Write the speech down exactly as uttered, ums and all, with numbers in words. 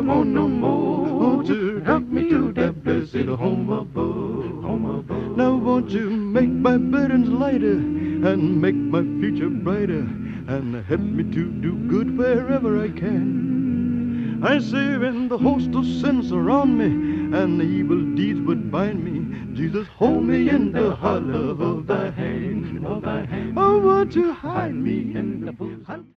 want no more. Won't you help me to that blessed home above, home above. Now won't you make my burdens lighter and make my future brighter and help me to do good wherever I can. I say when the host of sins surround me and the evil deeds would bind me, Jesus, hold me in the hollow of thy hand, of thy hand. Oh, won't you hide me in the bosom